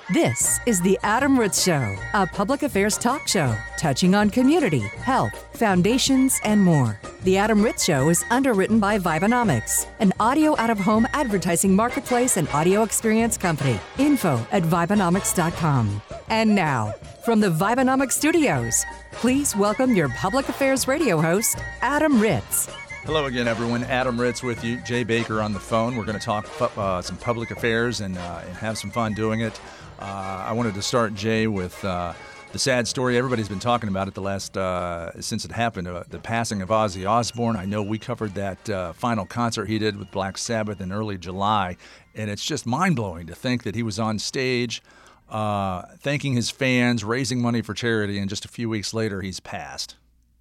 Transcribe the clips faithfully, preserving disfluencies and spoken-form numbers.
This is The Adam Ritz Show, a public affairs talk show touching on community, health, foundations, and more. The Adam Ritz Show is underwritten by Vibenomics, an audio out-of-home advertising marketplace and audio experience company. Info at Vibenomics dot com. And now, from the Vibenomics studios, please welcome your public affairs radio host, Adam Ritz. Hello again, everyone. Adam Ritz with you. Jay Baker on the phone. We're going to talk uh, some public affairs and, uh, and have some fun doing it. Uh, I wanted to start, Jay, with uh, the sad story. Everybody's been talking about it the last uh, since it happened. Uh, the passing of Ozzy Osbourne. I know we covered that uh, final concert he did with Black Sabbath in early July, and it's just mind-blowing to think that he was on stage uh, thanking his fans, raising money for charity, and just a few weeks later, he's passed.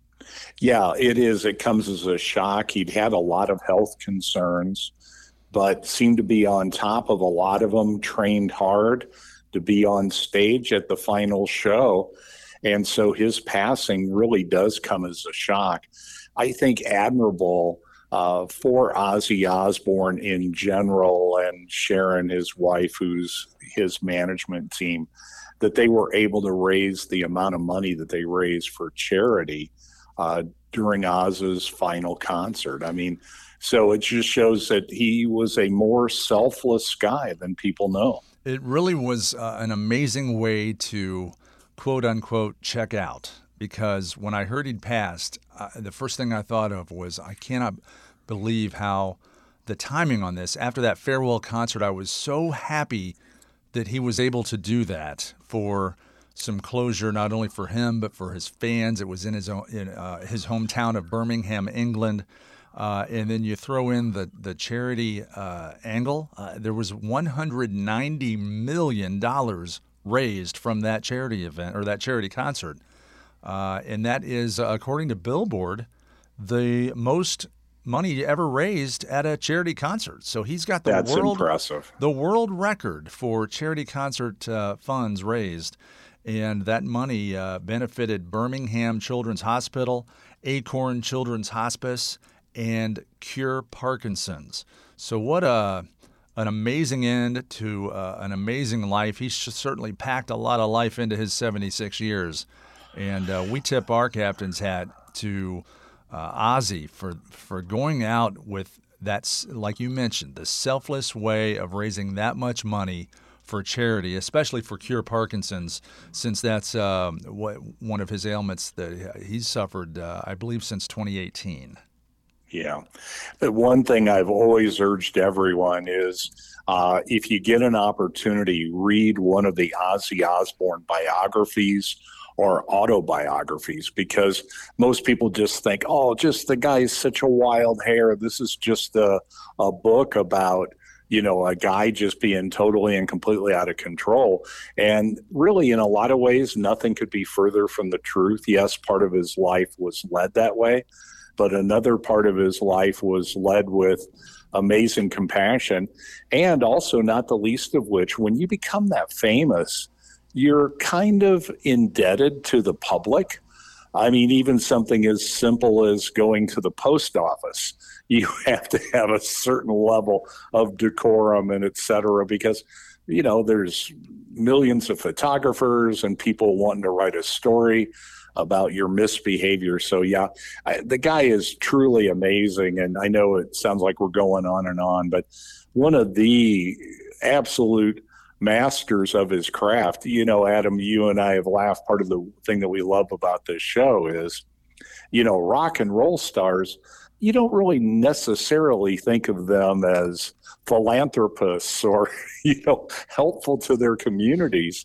Yeah, it is. It comes as a shock. He'd had a lot of health concerns, but seemed to be on top of a lot of them, trained hard to be on stage at the final show. And so his passing really does come as a shock. I think admirable uh, for Ozzy Osbourne in general, and Sharon, his wife, who's his management team, that they were able to raise the amount of money that they raised for charity uh, during Oz's final concert. I mean, so it just shows that he was a more selfless guy than people know. It really was uh, an amazing way to, quote unquote, check out, because when I heard he'd passed, uh, the first thing I thought of was, I cannot believe how the timing on this. After that farewell concert, I was so happy that he was able to do that for some closure, not only for him, but for his fans. It was in his own, in uh, his hometown of Birmingham, England. Uh, and then you throw in the, the charity uh, angle. Uh, there was one hundred ninety million dollars raised from that charity event or that charity concert. Uh, and that is, uh, according to Billboard, the most money ever raised at a charity concert. So he's got the That's world impressive. the world record for charity concert uh, funds raised. And that money uh, benefited Birmingham Children's Hospital, Acorn Children's Hospice, and Cure Parkinson's. So what a an amazing end to uh, an amazing life. He's certainly packed a lot of life into his seventy-six years. And uh, we tip our captain's hat to uh, Ozzy for, for going out with that, like you mentioned, the selfless way of raising that much money for charity, especially for Cure Parkinson's, since that's um, what, one of his ailments that he's suffered, uh, I believe, since twenty eighteen. Yeah. The one thing I've always urged everyone is uh, if you get an opportunity, read one of the Ozzy Osbourne biographies or autobiographies, because most people just think, oh, just the guy's such a wild hair. This is just a, a book about, you know, a guy just being totally and completely out of control. And really, in a lot of ways, nothing could be further from the truth. Yes, part of his life was led that way, but another part of his life was led with amazing compassion, and also not the least of which, when you become that famous, you're kind of indebted to the public. I mean, even something as simple as going to the post office, you have to have a certain level of decorum and et cetera, because, you know, there's millions of photographers and people wanting to write a story about your misbehavior. So yeah, I, the guy is truly amazing. And I know it sounds like we're going on and on, but one of the absolute masters of his craft. You know, Adam, you and I have laughed. Part of the thing that we love about this show is, you know, rock and roll stars, you don't really necessarily think of them as philanthropists or, you know, helpful to their communities.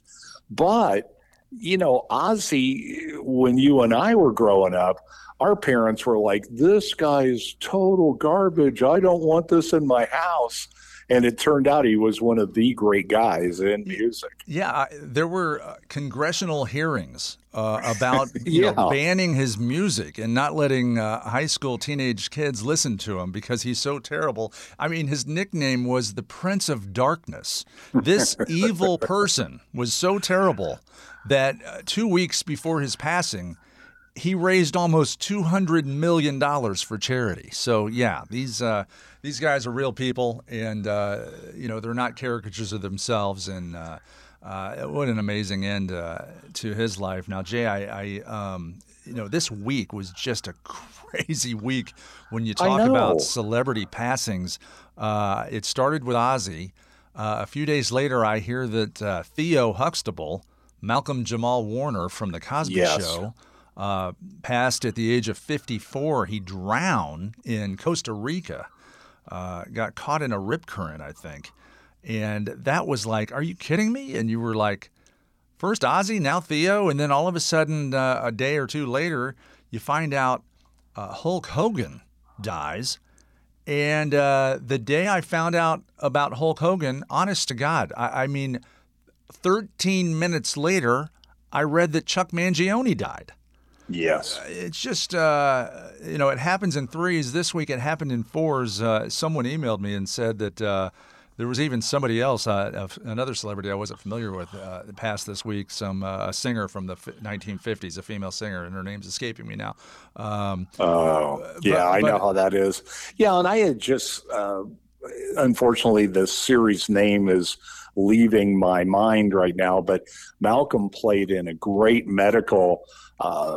But you know, Ozzy, when you and I were growing up, our parents were like, this guy's total garbage. I don't want this in my house. And it turned out he was one of the great guys in music. Yeah, there were uh, congressional hearings uh, about you yeah. know, banning his music and not letting uh, high school teenage kids listen to him because he's so terrible. I mean, his nickname was the Prince of Darkness. This evil person was so terrible that uh, two weeks before his passing, he raised almost two hundred million dollars for charity. So, yeah, these uh, these guys are real people, and, uh, you know, they're not caricatures of themselves. And uh, Uh, what an amazing end uh, to his life. Now, Jay, I, I um, you know, this week was just a crazy week when you talk about celebrity passings. Uh, it started with Ozzy. Uh, a few days later, I hear that uh, Theo Huxtable, Malcolm Jamal Warner from The Cosby yes. Show, uh, passed at the age of fifty-four. He drowned in Costa Rica, uh, got caught in a rip current, I think. And that was like, are you kidding me? And you were like, first Ozzy, now Theo. And then all of a sudden, uh, a day or two later, you find out uh, Hulk Hogan dies. And uh, the day I found out about Hulk Hogan, honest to God, I, I mean, thirteen minutes later, I read that Chuck Mangione died. Yes. Uh, it's just, uh, you know, it happens in threes. This week it happened in fours. Uh, someone emailed me and said that uh, there was even somebody else, uh, another celebrity I wasn't familiar with, uh, that passed this week, some uh, a singer from the nineteen fifties, a female singer, and her name's escaping me now. Um, oh, yeah, but, I but, know how that is. Yeah, and I had just, uh, unfortunately, the series name is leaving my mind right now, but Malcolm played in a great medical uh,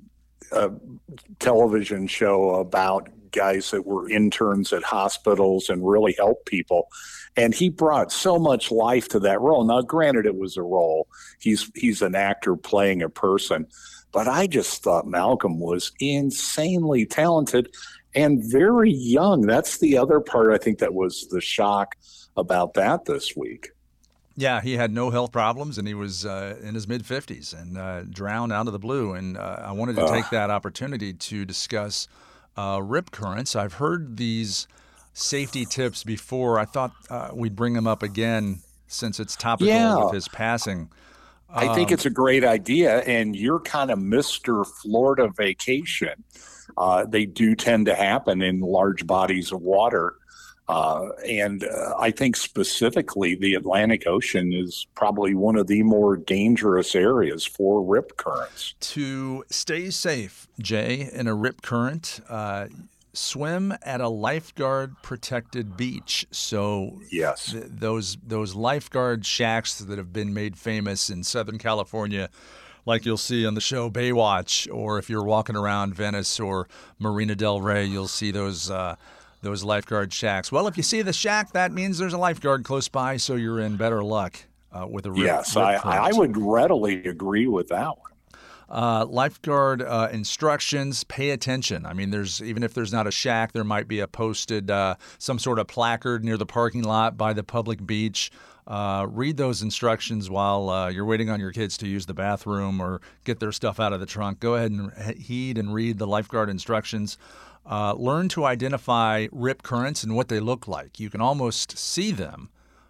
uh, television show about guys that were interns at hospitals and really helped people. And he brought so much life to that role. Now, granted, it was a role. He's he's an actor playing a person. But I just thought Malcolm was insanely talented and very young. That's the other part, I think, that was the shock about that this week. Yeah, he had no health problems, and he was uh, in his mid-fifties and uh, drowned out of the blue. And uh, I wanted to uh. take that opportunity to discuss uh, rip currents. I've heard these safety tips before. I thought uh, we'd bring them up again since it's topical yeah. with his passing. Um, I think it's a great idea, and you're kind of Mister Florida Vacation. Uh, they do tend to happen in large bodies of water. Uh, and uh, I think specifically the Atlantic Ocean is probably one of the more dangerous areas for rip currents. To stay safe, Jay, in a rip current, uh, swim at a lifeguard-protected beach. So yes, th- those those lifeguard shacks that have been made famous in Southern California, like you'll see on the show Baywatch, or if you're walking around Venice or Marina del Rey, you'll see those uh, those lifeguard shacks. Well, if you see the shack, that means there's a lifeguard close by, so you're in better luck uh, with a rip, yes, rip I, current. I would readily agree with that one. Uh, lifeguard uh, instructions, pay attention. I mean, there's even if there's not a shack, there might be a posted, uh, some sort of placard near the parking lot by the public beach. Uh, read those instructions while uh, you're waiting on your kids to use the bathroom or get their stuff out of the trunk. Go ahead and heed and read the lifeguard instructions. Uh, learn to identify rip currents and what they look like. You can almost see them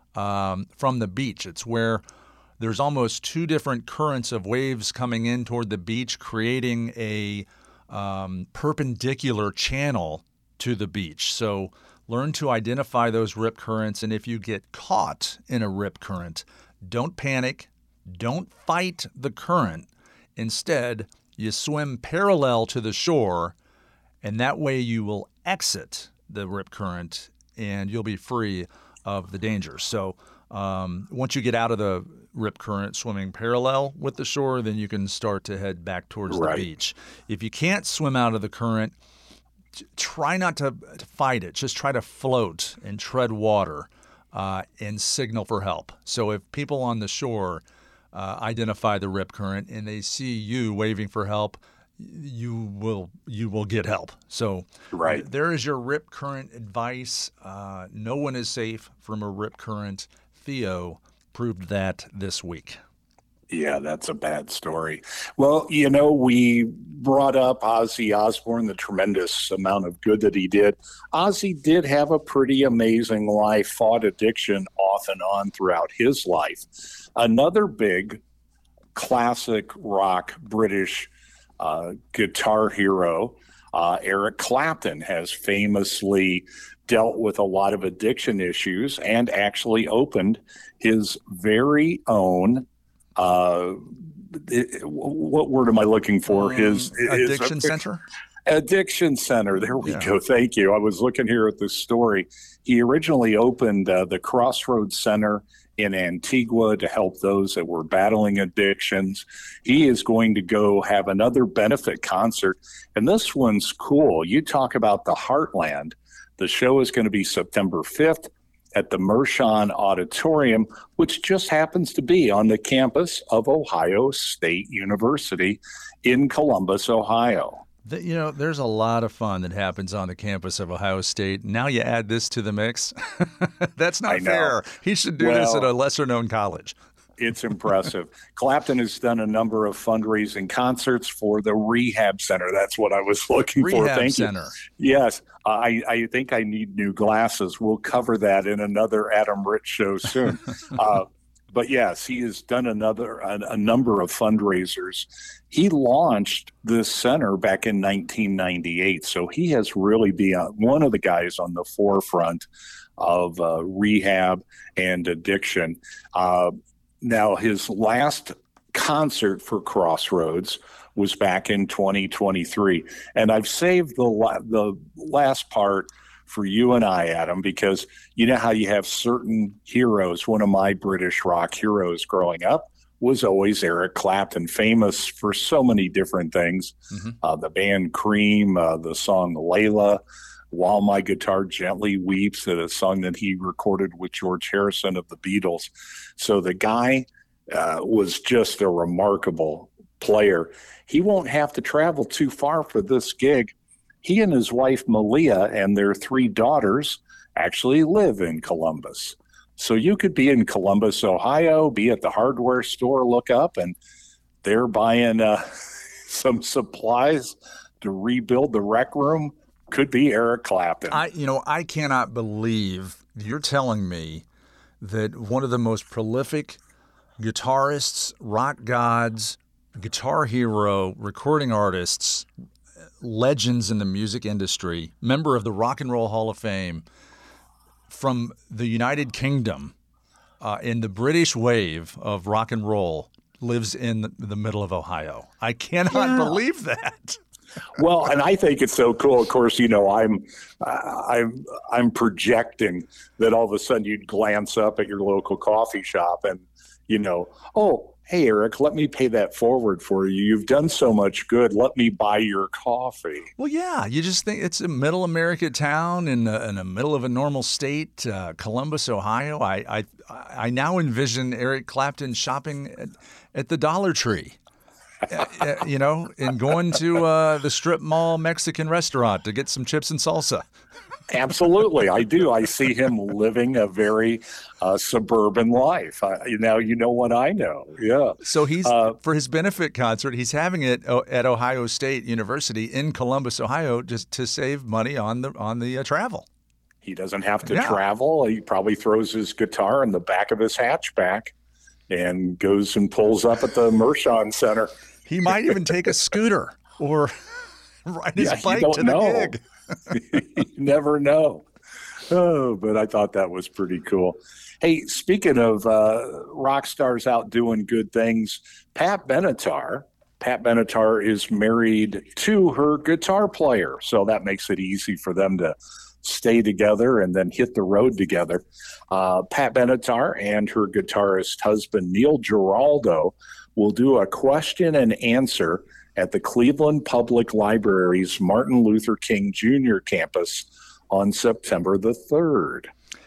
um, from the beach. It's where there's almost two different currents of waves coming in toward the beach, creating a um, perpendicular channel to the beach. So learn to identify those rip currents, and if you get caught in a rip current, don't panic, don't fight the current. Instead, you swim parallel to the shore, and that way you will exit the rip current, and you'll be free of the danger. So um, once you get out of the rip current swimming parallel with the shore, then you can start to head back towards right. the beach. If you can't swim out of the current, try not to, to fight it. Just try to float and tread water uh, and signal for help. So if people on the shore uh, identify the rip current and they see you waving for help, you will you will get help. So right. there is your rip current advice. Uh, no one is safe from a rip current. Theo proved that this week. Yeah, that's a bad story. Well, you know, we brought up Ozzy Osbourne, the tremendous amount of good that he did. Ozzy did have a pretty amazing life, fought addiction off and on throughout his life. Another big classic rock British uh, guitar hero, uh, Eric Clapton, has famously dealt with a lot of addiction issues and actually opened his very own Uh, it, what word am I looking for? Um, his addiction his, center. Addiction center. There we yeah. go. Thank you. I was looking here at this story. He originally opened uh, the Crossroads Center in Antigua to help those that were battling addictions. He is going to go have another benefit concert, and this one's cool. You talk about the Heartland. The show is going to be September fifth at the Mershon Auditorium, which just happens to be on the campus of Ohio State University in Columbus, Ohio. The, you know, there's a lot of fun that happens on the campus of Ohio State. Now you add this to the mix. That's not fair. He should do well, this at a lesser-known college. It's impressive. Clapton has done a number of fundraising concerts for the Rehab Center. That's what I was looking Rehab for. Thank Center. you. Yes. I, I think I need new glasses. We'll cover that in another Adam Ritz show soon. uh, but yes, he has done another a, a number of fundraisers. He launched this center back in nineteen ninety-eight. So he has really been one of the guys on the forefront of uh, rehab and addiction. Uh, Now, his last concert for Crossroads was back in twenty twenty-three. And I've saved the la- the last part for you and I, Adam, because you know how you have certain heroes. One of my British rock heroes growing up was always Eric Clapton, famous for so many different things. Mm-hmm. Uh, the band Cream, uh, the song Layla, While My Guitar Gently Weeps, a song that he recorded with George Harrison of the Beatles. So the guy uh, was just a remarkable player. He won't have to travel too far for this gig. He and his wife, Malia, and their three daughters actually live in Columbus. So you could be in Columbus, Ohio, be at the hardware store, look up, and they're buying uh, some supplies to rebuild the rec room. Could be Eric Clapton. I, you know, I cannot believe you're telling me that one of the most prolific guitarists, rock gods, guitar hero, recording artists, legends in the music industry, member of the Rock and Roll Hall of Fame from the United Kingdom, uh, in the British wave of rock and roll, lives in the, the middle of Ohio. I cannot yeah. believe that. Well, and I think it's so cool. Of course, you know, I'm, uh, I'm, I'm projecting that all of a sudden you'd glance up at your local coffee shop and, you know, oh, hey, Eric, let me pay that forward for you. You've done so much good. Let me buy your coffee. Well, yeah, you just think it's a middle America town in the, in the middle of a normal state, uh, Columbus, Ohio. I, I, I now envision Eric Clapton shopping at, at the Dollar Tree. uh, you know, and going to uh, the strip mall Mexican restaurant to get some chips and salsa. Absolutely. I do. I see him living a very uh, suburban life. I, now, you know what I know. Yeah. So he's, uh, for his benefit concert, he's having it at Ohio State University in Columbus, Ohio, just to save money on the, on the uh, travel. He doesn't have to yeah. travel. He probably throws his guitar in the back of his hatchback and goes and pulls up at the Mershon Center. He might even take a scooter or ride his yeah, bike to the know. gig. You never know. Oh, but I thought that was pretty cool. Hey, speaking of uh, rock stars out doing good things, Pat Benatar. Pat Benatar is married to her guitar player, so that makes it easy for them to stay together and then hit the road together. Uh, Pat Benatar and her guitarist husband, Neil Giraldo, will do a question and answer at the Cleveland Public Library's Martin Luther King Junior campus on September the third.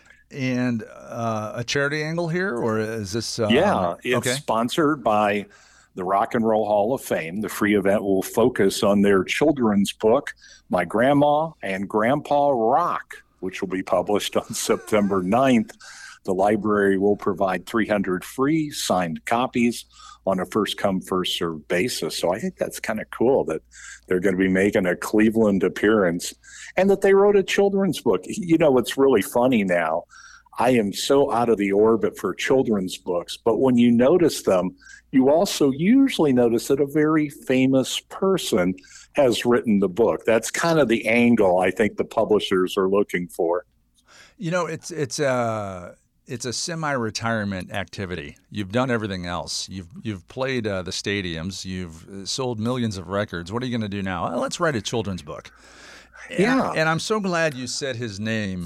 And uh, a charity angle here, or is this? Uh, yeah, it's okay. sponsored by the Rock and Roll Hall of Fame. The free event will focus on their children's book, My Grandma and Grandpa Rock, which will be published on September ninth. The library will provide three hundred free signed copies on a first-come, first-served basis. So I think that's kind of cool that they're going to be making a Cleveland appearance and that they wrote a children's book. You know, what's really funny now, I am so out of the orbit for children's books, but when you notice them, you also usually notice that a very famous person has written the book. That's kind of the angle I think the publishers are looking for. You know, it's it's uh It's a semi-retirement activity. You've done everything else. You've you've played uh, the stadiums. You've sold millions of records. What are you going to do now? Well, let's write a children's book. And, yeah. And I'm so glad you said his name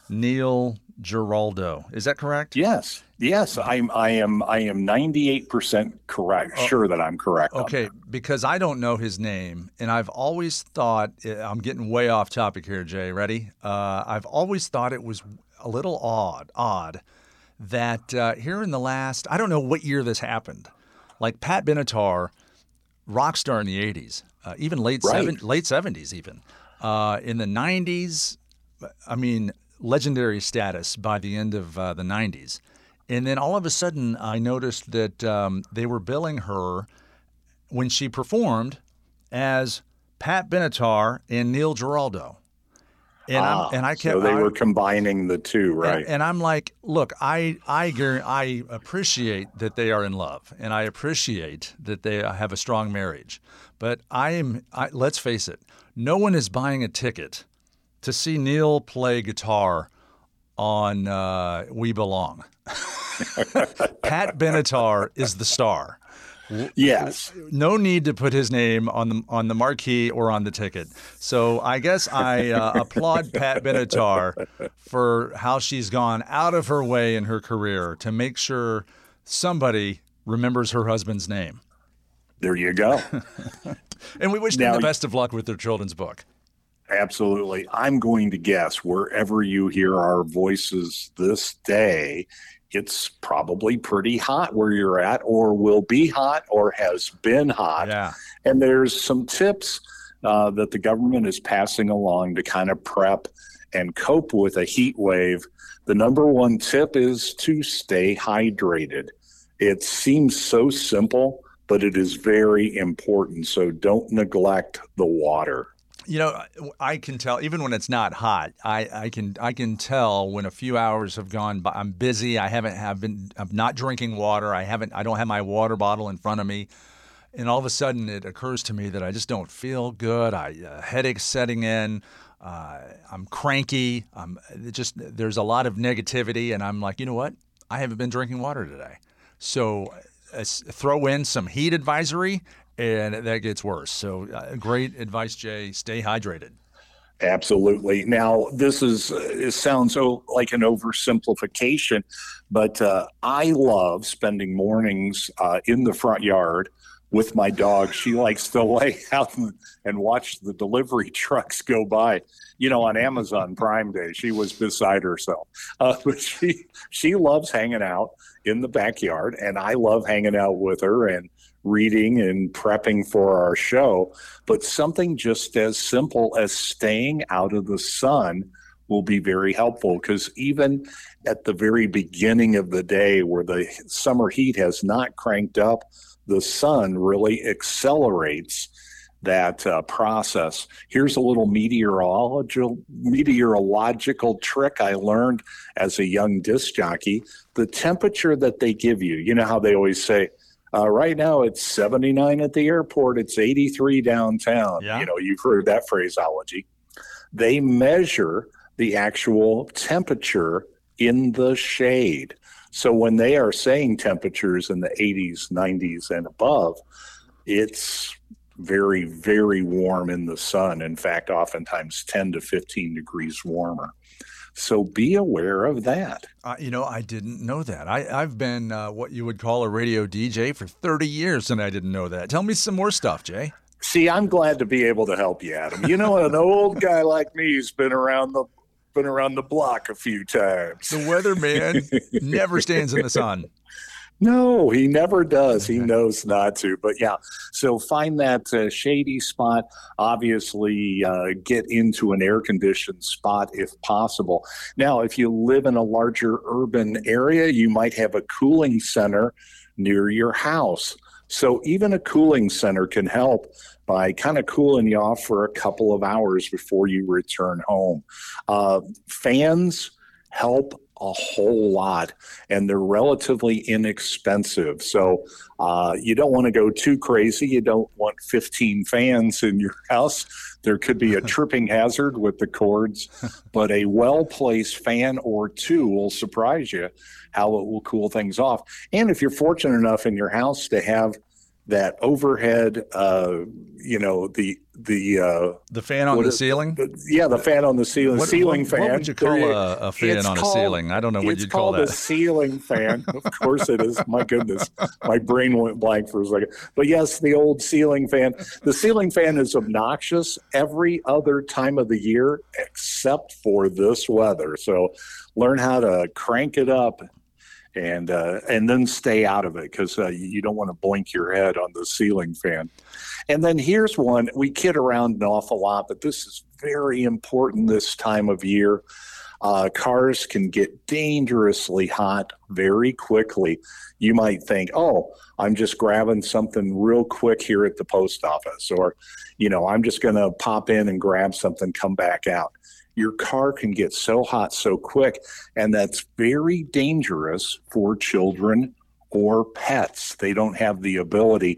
Neil Giraldo. Is that correct? Yes. Yes, I'm. I am. I am ninety-eight percent correct. Oh, sure that I'm correct. Okay, because I don't know his name, and I've always thought I'm getting way off topic here. Jay, ready? Uh, I've always thought it was a little odd, odd that uh, here in the last, I don't know what year this happened. Like Pat Benatar, rock star in the eighties, uh, even late Right. seven, late seventies, even uh, in the nineties. I mean, legendary status by the end of uh, the nineties. And then all of a sudden, I noticed that um, they were billing her when she performed as Pat Benatar and Neil Giraldo. And, ah, I'm, and I kept. So they I, were combining the two, right? And, and I'm like, look, I I I appreciate that they are in love, and I appreciate that they have a strong marriage. But I am. I, let's face it, no one is buying a ticket to see Neil play guitar on uh, We Belong. Pat Benatar is the star. Yes. No need to put his name on the on the marquee or on the ticket. So I guess I uh, applaud Pat Benatar for how she's gone out of her way in her career to make sure somebody remembers her husband's name. There you go. And we wish Now, them the best of luck with their children's book. Absolutely. I'm going to guess wherever you hear our voices this day, it's probably pretty hot where you're at, or will be hot, or has been hot. Yeah. And there's some tips uh, that the government is passing along to kind of prep and cope with a heat wave. The number one tip is to stay hydrated. It seems so simple, but it is very important. So don't neglect the water. You know, I can tell even when it's not hot. I, I can I can tell when a few hours have gone by. I'm busy. I haven't have been. I'm not drinking water. I haven't. I don't have my water bottle in front of me, and all of a sudden it occurs to me that I just don't feel good. I uh, headache setting in. Uh, I'm cranky. I'm it just there's a lot of negativity, and I'm like, you know what? I haven't been drinking water today, so uh, throw in some heat advisory. And that gets worse. So uh, great advice, Jay. Stay hydrated. Absolutely. Now, this is it sounds so like an oversimplification, but uh, I love spending mornings uh, in the front yard with my dog. She likes to lay out and, and watch the delivery trucks go by. You know, on Amazon Prime Day, she was beside herself. Uh, but she she loves hanging out in the backyard, and I love hanging out with her and reading and prepping for our show. But something just as simple as staying out of the sun will be very helpful, because even at the very beginning of the day where the summer heat has not cranked up, the sun really accelerates that uh, process. Here's a little meteorological meteorological trick I learned as a young disc jockey. The temperature that they give you, you know how they always say, Uh, right now it's seventy-nine at the airport, it's eighty-three downtown. Yeah. You know, you've heard that phraseology. They measure the actual temperature in the shade. So when they are saying temperatures in the eighties, nineties, and above, it's very, very warm in the sun. In fact, oftentimes ten to fifteen degrees warmer. So be aware of that. Uh, you know, I didn't know that. I, I've been uh, what you would call a radio D J for thirty years, and I didn't know that. Tell me some more stuff, Jay. See, I'm glad to be able to help you, Adam. You know, an old guy like me who's been around the been around the block a few times. The weatherman never stands in the sun. No, he never does. He knows not to. But yeah, so find that uh, shady spot. Obviously, uh, get into an air-conditioned spot if possible. Now, if you live in a larger urban area, you might have a cooling center near your house. So even a cooling center can help by kind of cooling you off for a couple of hours before you return home. Uh, fans help a whole lot, and they're relatively inexpensive. So uh, you don't want to go too crazy. You don't want fifteen fans in your house. There could be a tripping hazard with the cords, but a well-placed fan or two will surprise you how it will cool things off. And if you're fortunate enough in your house to have that overhead, uh, you know, the the uh, the fan on the is, ceiling. The, yeah, the fan on the ceiling. What, ceiling what, fan. What would you call there, a, a fan on called, a ceiling? I don't know what you'd call that. It's called a ceiling fan. Of course it is. My goodness, my brain went blank for a second. But yes, the old ceiling fan. The ceiling fan is obnoxious every other time of the year except for this weather. So learn how to crank it up. And uh, and then stay out of it because uh, you don't want to blink your head on the ceiling fan. And then here's one. We kid around an awful lot, but this is very important this time of year. Uh, cars can get dangerously hot very quickly. You might think, oh, I'm just grabbing something real quick here at the post office, or, you know, I'm just going to pop in and grab something, come back out. Your car can get so hot so quick, and that's very dangerous for children or pets. They don't have the ability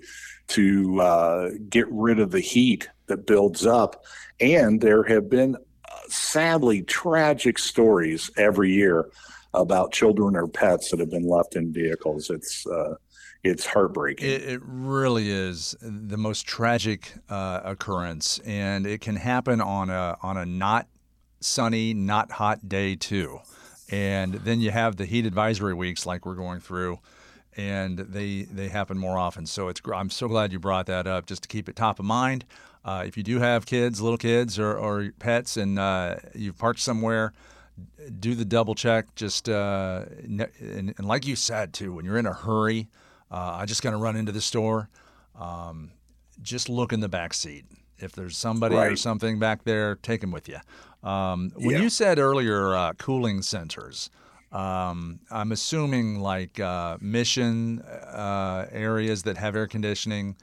to uh, get rid of the heat that builds up. And there have been, uh, sadly, tragic stories every year about children or pets that have been left in vehicles. It's uh, it's heartbreaking. It, it really is the most tragic uh, occurrence, and it can happen on a on a not sunny, not hot day too. And then you have the heat advisory weeks like we're going through, and they they happen more often. So it's I'm so glad you brought that up just to keep it top of mind. Uh, if you do have kids, little kids or, or pets, and uh, you've parked somewhere, do the double check. Just uh, and, and like you said too, when you're in a hurry, uh, I just got to run into the store. Um, just look in the back seat. If there's somebody right. or something back there, take them with you. Um, when yeah. you said earlier uh, cooling centers, um, I'm assuming like uh, mission uh, areas that have air conditioning.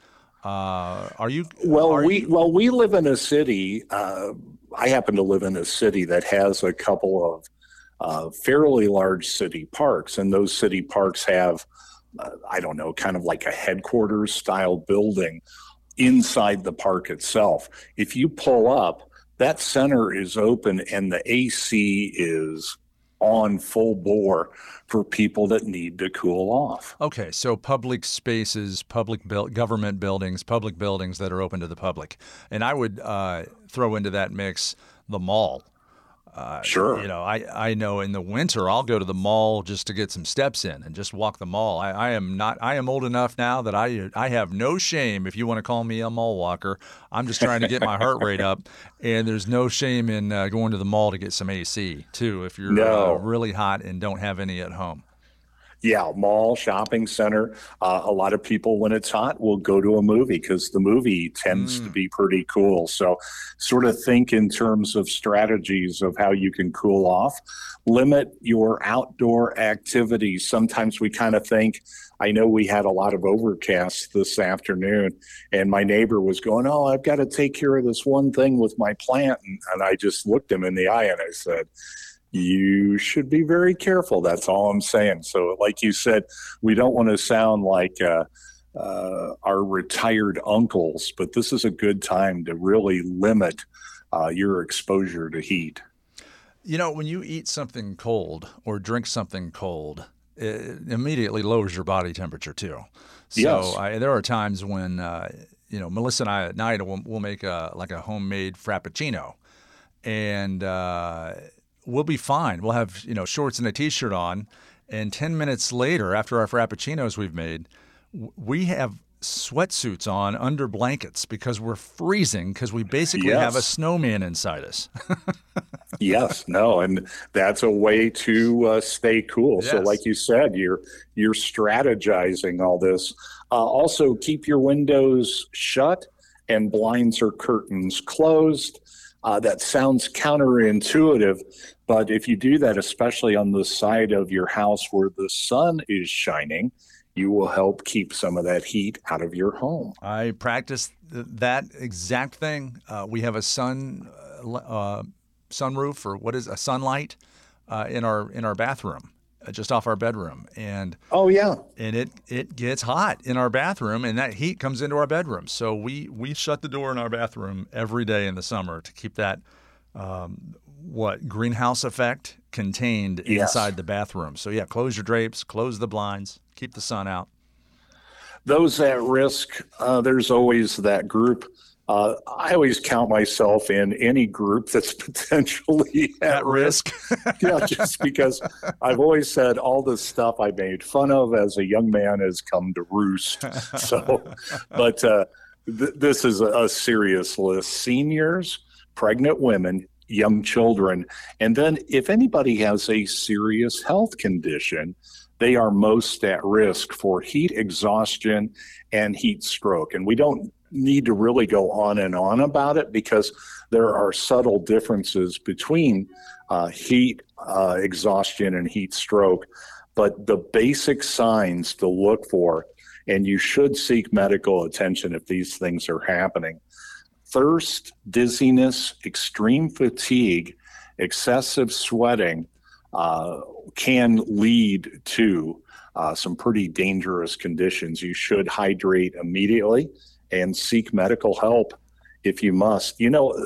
Uh, are you? Well, are we you... well we live in a city. Uh, I happen to live in a city that has a couple of uh, fairly large city parks, and those city parks have, uh, I don't know, kind of like a headquarters style building inside the park itself. If you pull up, that center is open and the A C is on full bore for people that need to cool off. Okay, so public spaces, public bu- government buildings, public buildings that are open to the public. And I would uh, throw into that mix the mall. Uh, sure. You know, I, I know in the winter I'll go to the mall just to get some steps in and just walk the mall. I, I am not. I am old enough now that I I have no shame if you want to call me a mall walker. I'm just trying to get my heart rate up, and there's no shame in uh, going to the mall to get some A C too if you're no. uh, really hot and don't have any at home. Yeah, mall, shopping center. Uh, a lot of people, when it's hot, will go to a movie because the movie tends mm. to be pretty cool. So sort of think in terms of strategies of how you can cool off. Limit your outdoor activities. Sometimes we kind of think, I know we had a lot of overcast this afternoon, and my neighbor was going, oh, I've got to take care of this one thing with my plant. And, and I just looked him in the eye and I said, you should be very careful. That's all I'm saying. So like you said, we don't want to sound like uh, uh, our retired uncles, but this is a good time to really limit uh, your exposure to heat. You know, when you eat something cold or drink something cold, it immediately lowers your body temperature too. So yes. I, there are times when, uh, you know, Melissa and I at night will we'll make a, like a homemade Frappuccino, and uh, we'll be fine. We'll have, you know, shorts and a T-shirt on, and ten minutes later, after our Frappuccinos we've made, we have sweatsuits on under blankets because we're freezing because we basically yes. have a snowman inside us. Yes, no, and that's a way to uh, stay cool. Yes. So like you said, you're you're strategizing all this. Uh, also, keep your windows shut and blinds or curtains closed. Uh, that sounds counterintuitive, but if you do that, especially on the side of your house where the sun is shining, you will help keep some of that heat out of your home. I practice th- that exact thing. Uh, we have a sun uh, uh, sunroof, or what is a sunlight uh, in our in our bathroom, uh, just off our bedroom, and oh yeah, and it it gets hot in our bathroom, and that heat comes into our bedroom. So we we shut the door in our bathroom every day in the summer to keep that um, what greenhouse effect contained yes. inside the bathroom. So yeah, close your drapes, close the blinds, keep the sun out. Those at risk, uh, there's always that group. Uh, I always count myself in any group that's potentially at, at risk. risk. Yeah, just because I've always said all the stuff I made fun of as a young man has come to roost. So, but uh, th- this is a, a serious list. Seniors, pregnant women, young children, and then if anybody has a serious health condition, they are most at risk for heat exhaustion and heat stroke. And we don't need to really go on and on about it because there are subtle differences between uh, heat uh, exhaustion and heat stroke. But the basic signs to look for, and you should seek medical attention if these things are happening: thirst, dizziness, extreme fatigue, excessive sweating uh, can lead to uh, some pretty dangerous conditions. You should hydrate immediately and seek medical help if you must. You know,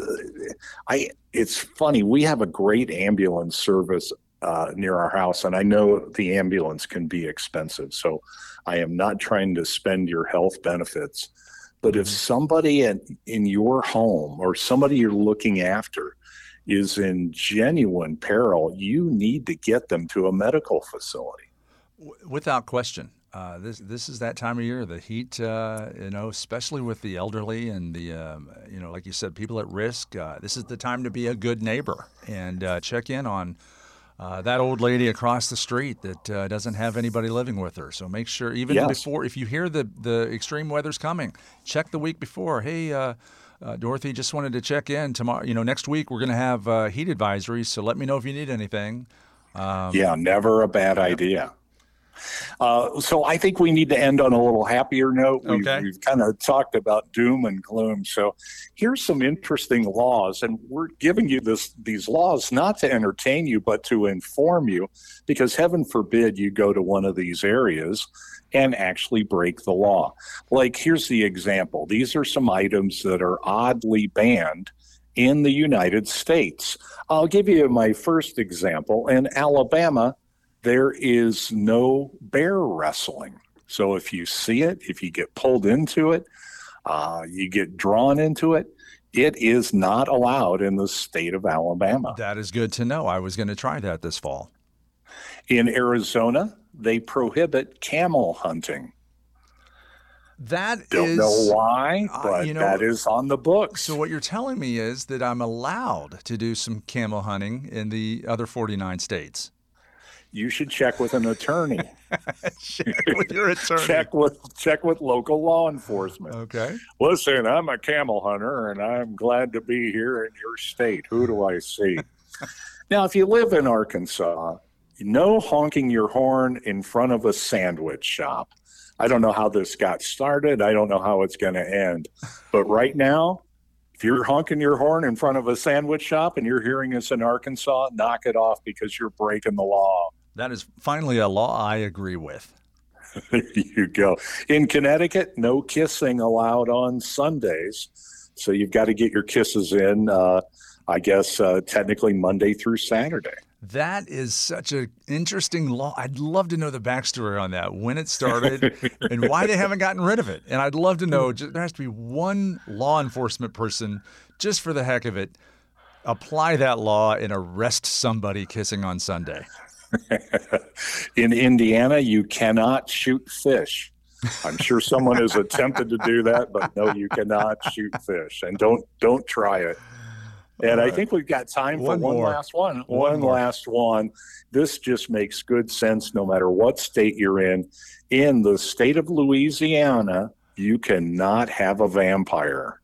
I it's funny, we have a great ambulance service uh, near our house, and I know the ambulance can be expensive, so I am not trying to spend your health benefits. But if somebody in, in your home or somebody you're looking after is in genuine peril, you need to get them to a medical facility. Without question. Uh, this this is that time of year, the heat, uh, you know, especially with the elderly and the, um, you know, like you said, people at risk. Uh, this is the time to be a good neighbor and uh, check in on uh, that old lady across the street that uh, doesn't have anybody living with her. So make sure, even yes. before, if you hear the, the extreme weather's coming, check the week before. Hey, uh, uh, Dorothy, just wanted to check in tomorrow. You know, next week we're going to have uh, heat advisories, so let me know if you need anything. Um, yeah, never a bad idea. Uh, so I think we need to end on a little happier note. We've, okay. we've kind of talked about doom and gloom. So here's some interesting laws, and we're giving you this these laws not to entertain you, but to inform you, because heaven forbid you go to one of these areas and actually break the law. Like, here's the example. These are some items that are oddly banned in the United States. I'll give you my first example. In Alabama, there is no bear wrestling. So if you see it, if you get pulled into it, uh, you get drawn into it, it is not allowed in the state of Alabama. That is good to know. I was going to try that this fall. In Arizona, they prohibit camel hunting. That Don't is, know why, but uh, you know, that is on the books. So what you're telling me is that I'm allowed to do some camel hunting in the other forty-nine states. You should check with an attorney. Check with your attorney. check with check with local law enforcement. Okay. Listen, I'm a camel hunter, and I'm glad to be here in your state. Who do I see? Now, if you live in Arkansas, no honking your horn in front of a sandwich shop. I don't know how this got started. I don't know how it's going to end. But right now, if you're honking your horn in front of a sandwich shop and you're hearing us in Arkansas, knock it off because you're breaking the law. That is finally a law I agree with. There you go. In Connecticut, no kissing allowed on Sundays. So you've got to get your kisses in, uh, I guess, uh, technically Monday through Saturday. That is such an interesting law. I'd love to know the backstory on that, when it started and why they haven't gotten rid of it. And I'd love to know, just, there has to be one law enforcement person, just for the heck of it, apply that law and arrest somebody kissing on Sunday. In Indiana, you cannot shoot fish. I'm sure someone has attempted to do that, but no, you cannot shoot fish. And don't don't try it. And I think we've got time for one, one more. last one. One, one more. last one. This just makes good sense no matter what state you're in. In the state of Louisiana, you cannot have a vampire.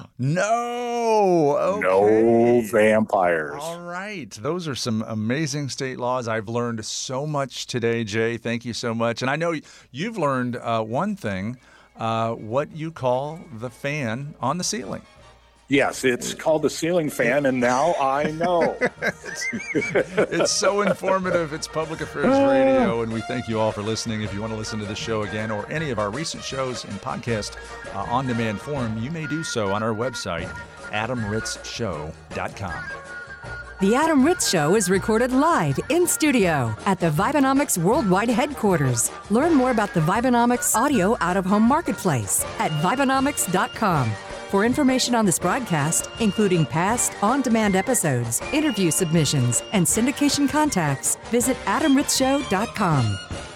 No. Okay. No vampires. All right. Those are some amazing state laws. I've learned so much today, Jay. Thank you so much. And I know you've learned uh, one thing, uh, what you call the fan on the ceiling. Yes, it's called the ceiling fan, and now I know. it's, it's so informative. It's Public Affairs Radio, and we thank you all for listening. If you want to listen to the show again or any of our recent shows in podcast uh, on-demand form, you may do so on our website, adam ritz show dot com. The Adam Ritz Show is recorded live in studio at the Vibenomics Worldwide Headquarters. Learn more about the Vibenomics Audio Out-of-Home Marketplace at Vibenomics dot com. For information on this broadcast, including past on-demand episodes, interview submissions, and syndication contacts, visit Adam Ritz Show dot com.